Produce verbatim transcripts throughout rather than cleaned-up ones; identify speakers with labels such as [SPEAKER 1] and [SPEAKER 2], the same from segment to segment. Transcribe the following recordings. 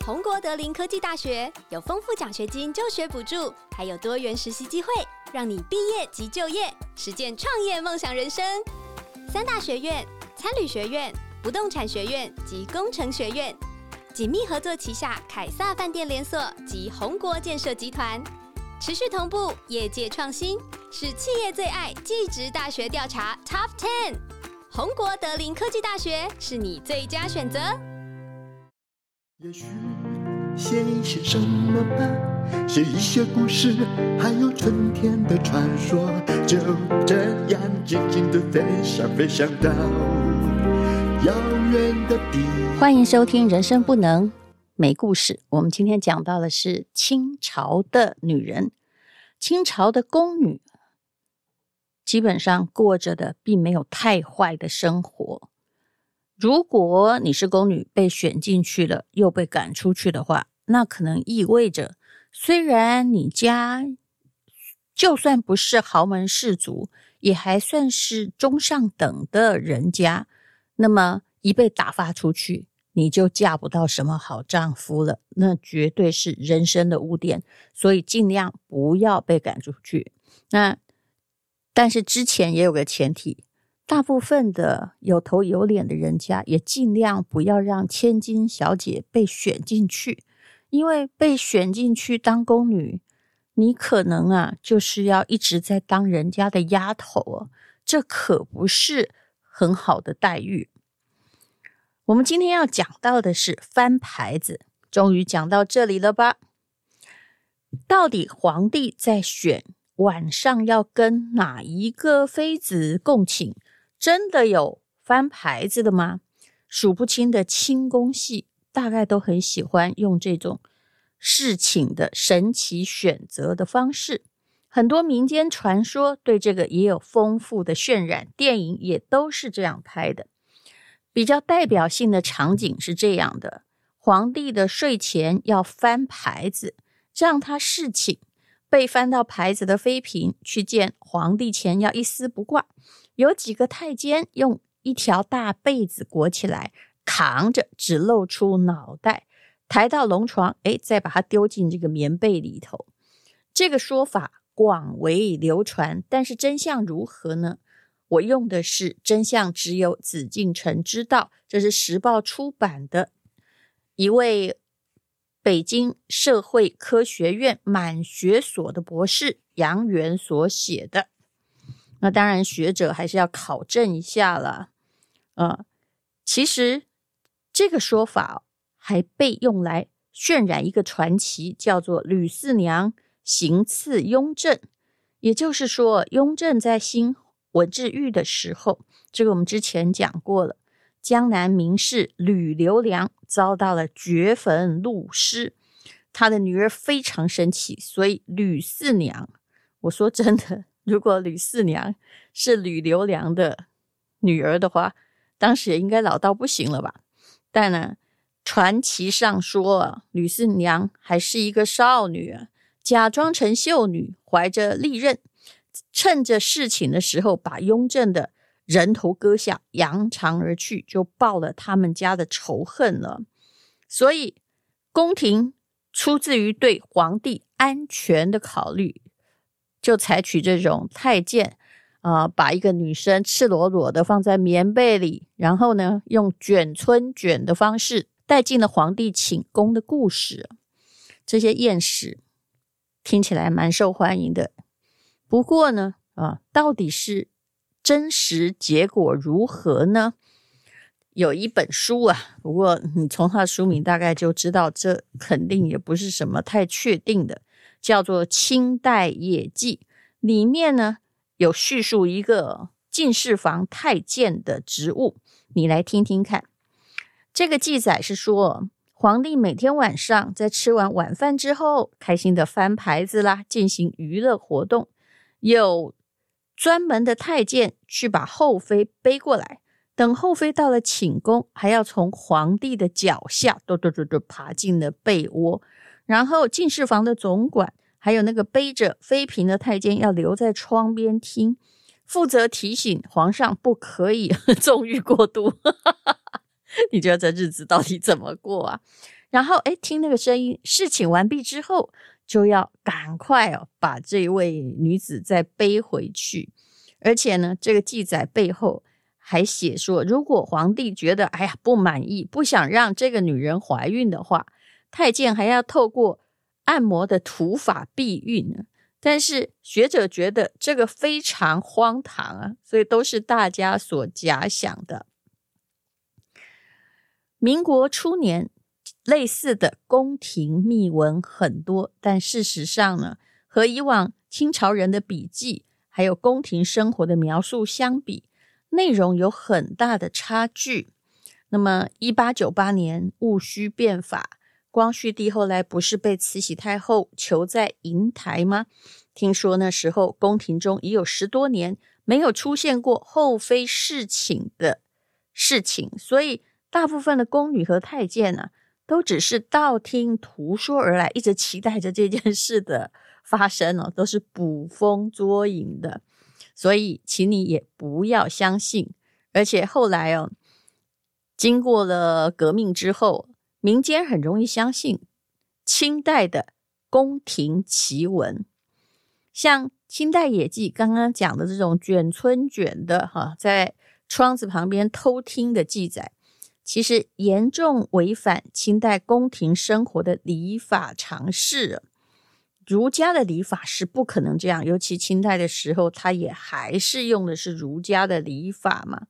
[SPEAKER 1] 宏国德林科技大学有丰富奖学金、就学补助，还有多元实习机会，让你毕业即就业，实践创业梦想人生。三大学院、餐旅学院、不动产学院及工程学院紧密合作旗下凯撒饭店连锁及宏国建设集团，持续同步业界创新，是企业最爱技职大学调查 Top 十。宏国德林科技大学是你最佳选择。
[SPEAKER 2] 也许写一些什么吧，写一些故事，还有春天的传说，就这样静静的飞翔，飞翔到遥远的地方。
[SPEAKER 3] 欢迎收听人生不能没故事。我们今天讲到的是清朝的女人。清朝的宫女基本上过着的并没有太坏的生活。如果你是宫女被选进去了又被赶出去的话，那可能意味着虽然你家就算不是豪门士族，也还算是中上等的人家，那么一被打发出去，你就嫁不到什么好丈夫了，那绝对是人生的污点，所以尽量不要被赶出去。那但是之前也有个前提，大部分的有头有脸的人家也尽量不要让千金小姐被选进去，因为被选进去当宫女，你可能啊就是要一直在当人家的丫头啊，这可不是很好的待遇。我们今天要讲到的是翻牌子，终于讲到这里了吧？到底皇帝在选晚上要跟哪一个妃子共寝，真的有翻牌子的吗？数不清的清宫戏大概都很喜欢用这种侍寝的神奇选择的方式，很多民间传说对这个也有丰富的渲染，电影也都是这样拍的。比较代表性的场景是这样的：皇帝的睡前要翻牌子，让他侍寝，被翻到牌子的妃嫔去见皇帝前要一丝不挂，有几个太监用一条大被子裹起来，扛着只露出脑袋，抬到龙床，诶，再把它丢进这个棉被里头。这个说法广为流传，但是真相如何呢？我用的是真相只有紫禁城知道，这是时报出版的一位北京社会科学院满学所的博士杨元所写的。那当然学者还是要考证一下了。呃，其实这个说法还被用来渲染一个传奇，叫做吕四娘行刺雍正。也就是说，雍正在兴文治狱的时候，这个我们之前讲过了，江南名士吕留良遭到了掘坟戮尸，他的女儿非常生气，所以吕四娘，我说真的，如果吕四娘是吕留良的女儿的话，当时也应该老到不行了吧。但呢，传奇上说吕四娘还是一个少女，假装成秀女，怀着利刃，趁着侍寝的时候把雍正的人头割下，扬长而去，就报了他们家的仇恨了。所以宫廷出自于对皇帝安全的考虑，就采取这种太监呃，把一个女生赤裸裸的放在棉被里，然后呢用卷春卷的方式带进了皇帝寝宫的故事。这些艳史听起来蛮受欢迎的，不过呢啊，到底是真实结果如何呢？有一本书啊，不过你从它的书名大概就知道这肯定也不是什么太确定的，叫做《清代野记》，里面呢有叙述一个进士房太监的职务，你来听听看。这个记载是说，皇帝每天晚上在吃完晚饭之后，开心的翻牌子啦，进行娱乐活动，有专门的太监去把后妃背过来，等后妃到了寝宫，还要从皇帝的脚下嘟嘟嘟嘟爬进了被窝，然后进士房的总管还有那个背着妃嫔的太监要留在窗边听，负责提醒皇上不可以纵欲过度你觉得这日子到底怎么过啊？ 然后诶听那个声音，侍寝完毕之后就要赶快哦把这位女子再背回去。而且呢，这个记载背后还写说，如果皇帝觉得哎呀不满意，不想让这个女人怀孕的话，太监还要透过按摩的土法避孕呢。但是学者觉得这个非常荒唐啊，所以都是大家所假想的。民国初年类似的宫廷秘闻很多，但事实上呢，和以往清朝人的笔记还有宫廷生活的描述相比，内容有很大的差距。那么一八九八年戊戌变法，光绪帝后来不是被慈禧太后囚在瀛台吗？听说那时候宫廷中已有十多年没有出现过后妃侍寝的事情，所以大部分的宫女和太监啊，都只是道听途说而来，一直期待着这件事的发生哦，都是捕风捉影的。所以请你也不要相信。而且后来哦，经过了革命之后，民间很容易相信清代的宫廷奇闻，像清代野记刚刚讲的这种卷村卷的哈，在窗子旁边偷听的记载，其实严重违反清代宫廷生活的礼法常识。儒家的礼法是不可能这样，尤其清代的时候，他也还是用的是儒家的礼法嘛。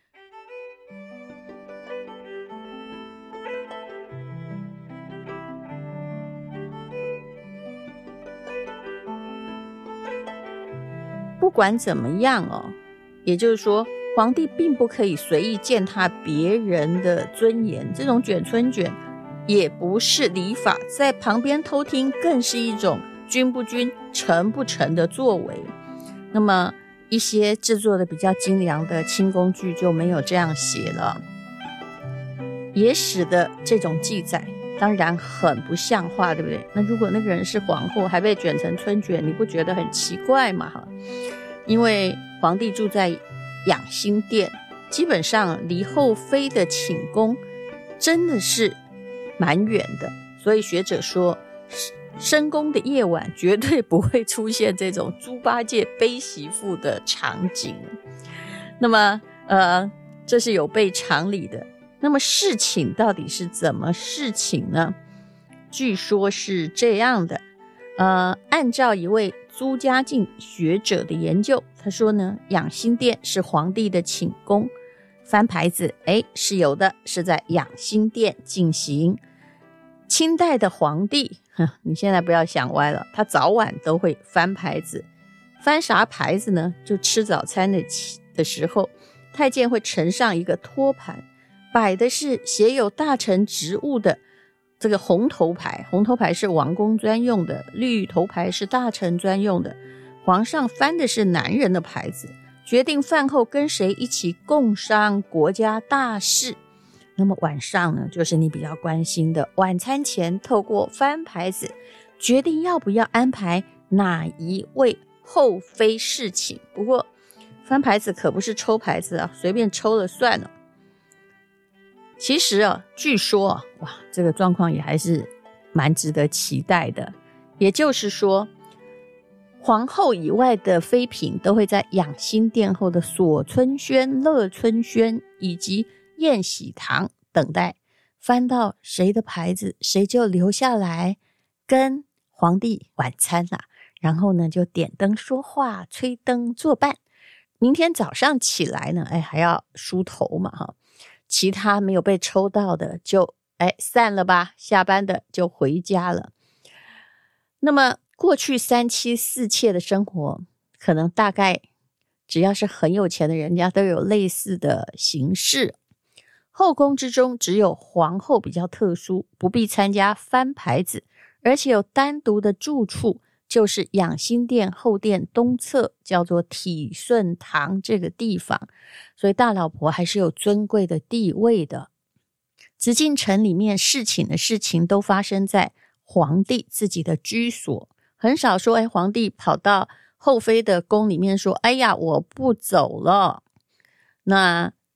[SPEAKER 3] 不管怎么样哦，也就是说皇帝并不可以随意践踏别人的尊严，这种卷村卷也不是礼法，在旁边偷听更是一种君不君臣不臣的作为。那么一些制作的比较精良的清宫剧就没有这样写了，也使得这种记载当然很不像话，对不对？那如果那个人是皇后还被卷成春卷，你不觉得很奇怪吗？因为皇帝住在养心殿，基本上离后妃的寝宫真的是蛮远的，所以学者说深宫的夜晚绝对不会出现这种猪八戒背媳妇的场景。那么呃，这是有悖常理的。那么侍寝到底是怎么侍寝呢？据说是这样的，呃，按照一位朱家进学者的研究，他说呢，养心殿是皇帝的寝宫，翻牌子诶是有的，是在养心殿进行。清代的皇帝，你现在不要想歪了，他早晚都会翻牌子。翻啥牌子呢？就吃早餐的的时候，太监会呈上一个托盘，摆的是写有大臣职务的这个红头牌，红头牌是王公专用的，绿头牌是大臣专用的。皇上翻的是男人的牌子，决定饭后跟谁一起共商国家大事。那么晚上呢，就是你比较关心的晚餐前，透过翻牌子决定要不要安排哪一位后妃侍寝。不过翻牌子可不是抽牌子啊，随便抽了算了。其实啊，据说啊，哇，这个状况也还是蛮值得期待的。也就是说，皇后以外的妃嫔都会在养心殿后的锁春轩、乐春轩以及宴喜堂等待，翻到谁的牌子，谁就留下来跟皇帝晚餐啦。然后呢，就点灯说话，吹灯作伴。明天早上起来呢，哎，还要梳头嘛，哈。其他没有被抽到的就哎散了吧，下班的就回家了。那么过去三妻四妾的生活，可能大概只要是很有钱的人家都有类似的形式。后宫之中只有皇后比较特殊，不必参加翻牌子，而且有单独的住处，就是养心殿后殿东侧叫做体顺堂这个地方，所以大老婆还是有尊贵的地位的。紫禁城里面侍寝的事情都发生在皇帝自己的居所，很少说哎，皇帝跑到后妃的宫里面说哎呀我不走了。那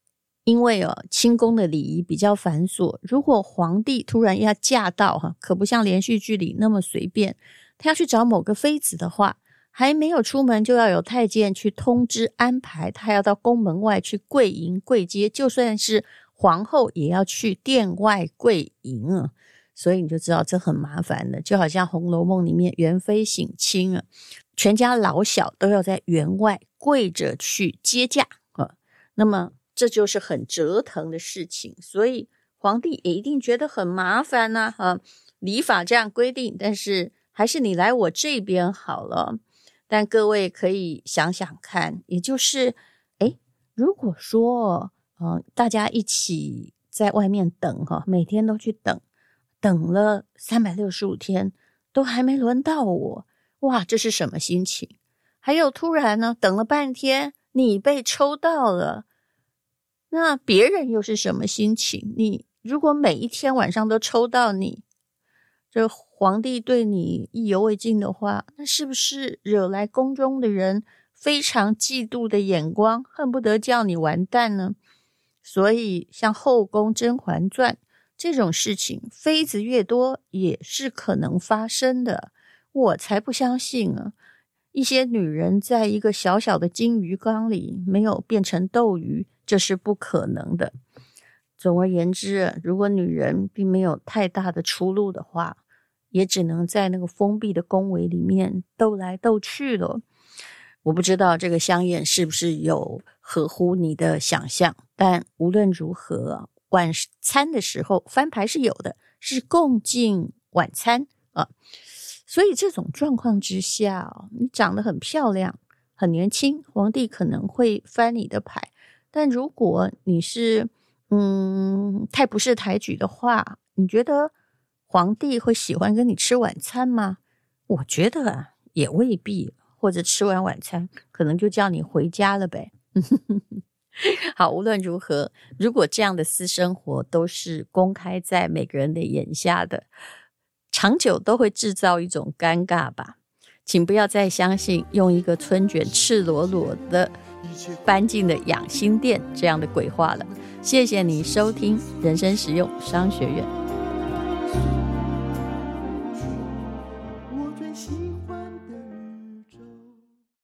[SPEAKER 3] 因为哦，清宫的礼仪比较繁琐，如果皇帝突然要驾到哈，可不像连续剧里那么随便。他要去找某个妃子的话，还没有出门就要有太监去通知安排，他要到宫门外去跪迎跪接，就算是皇后也要去殿外跪迎啊。所以你就知道这很麻烦的，就好像《红楼梦》里面元妃省亲啊，全家老小都要在园外跪着去接驾啊。那么这就是很折腾的事情，所以皇帝也一定觉得很麻烦啊。啊，礼法这样规定，但是还是你来我这边好了。但各位可以想想看，也就是诶如果说呃大家一起在外面等哈，每天都去等，等了三百六十五天都还没轮到我，哇，这是什么心情？还有突然呢，等了半天你被抽到了，那别人又是什么心情？你如果每一天晚上都抽到你，这皇帝对你意犹未尽的话，那是不是惹来宫中的人非常嫉妒的眼光，恨不得叫你完蛋呢？所以像后宫《甄嬛传》这种事情，妃子越多也是可能发生的。我才不相信啊！一些女人在一个小小的金鱼缸里没有变成斗鱼，这是不可能的。总而言之，如果女人并没有太大的出路的话，也只能在那个封闭的宫闱里面斗来斗去了。我不知道这个香宴是不是有合乎你的想象，但无论如何，晚餐的时候翻牌是有的，是共进晚餐啊。所以这种状况之下，你长得很漂亮很年轻，皇帝可能会翻你的牌，但如果你是嗯太不识抬举的话，你觉得皇帝会喜欢跟你吃晚餐吗？我觉得啊也未必，或者吃完晚餐可能就叫你回家了呗。好，无论如何，如果这样的私生活都是公开在每个人的眼下的，长久都会制造一种尴尬吧。请不要再相信用一个春卷赤裸裸的搬进了养心殿这样的鬼话了。谢谢你收听人生实用商学院。